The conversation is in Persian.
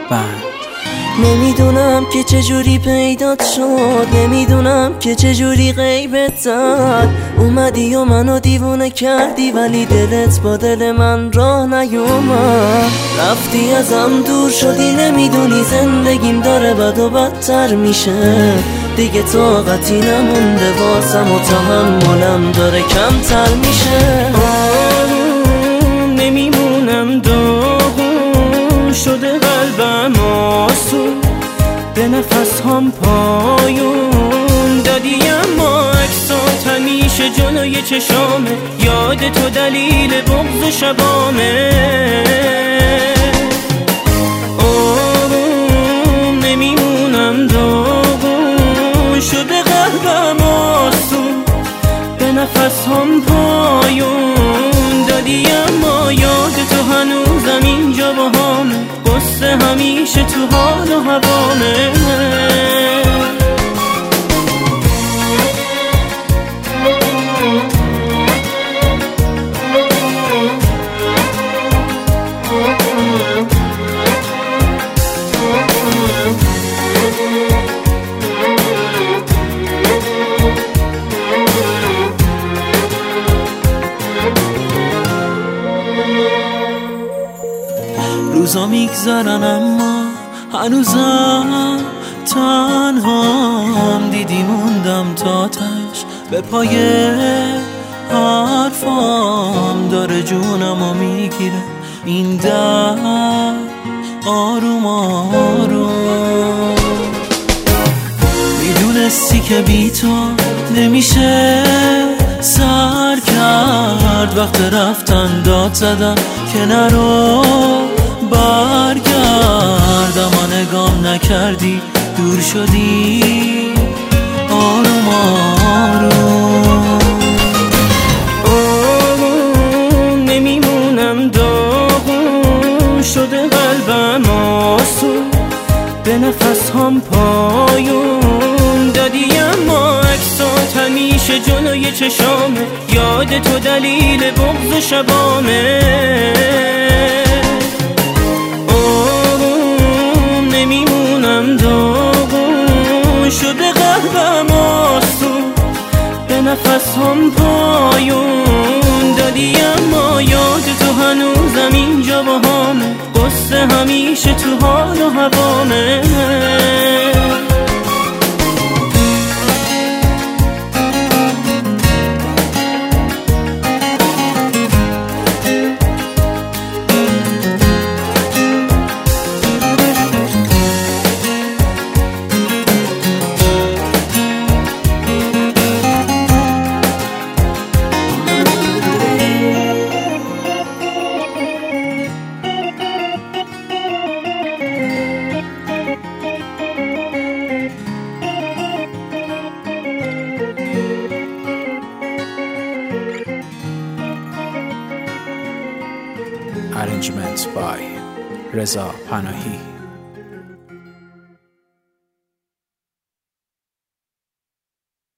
نمیدونم که چجوری پیدات شد، نمیدونم که چجوری غیبت زد. اومدی و منو دیوونه کردی ولی دلت با دل من راه نیومد. رفتی ازم دور شدی، نمیدونی زندگیم داره بد و بدتر میشه. دیگه طاقتی نمونده واسم و تحملم داره کمتر میشه. نمیمونم داغون شده قلبم آسون، به نفس هم پایون دادی اما عکسات همیشه جلوی چشامه. یاد تو دلیل بغض و شبامه. نمیمونم داغون شده قلبم آسون، به نفس هم پایون دادی اما یاد تو هنوزم اینجا با همه. قصه همیشه تو حال و هوامه. روزا میگذرن اما هنوزم تنهام. دیدی موندم تا تش به پای حرفام. داره جونمو میگیره این درد آروم آروم. میدونستی که بی تو نمیشه سر کرد. وقت رفتن داد زدم که نرو برگرد. اما نگام نکردی دور شدی آروم آروم. نمیمونم داغون شده قلبم آسون، به نفس هم پایون دادی اما عکسات همیشه جلوی چشامه. یاد تو دلیل بغض و شبامه. نمیمونم داغون شده قلبم آسون، به نفس هم پایون دادی اما یاد تو هنوزم اینجا با همه. قصه همیشه تو حال و هوامه. Arrangement by Reza Panahi.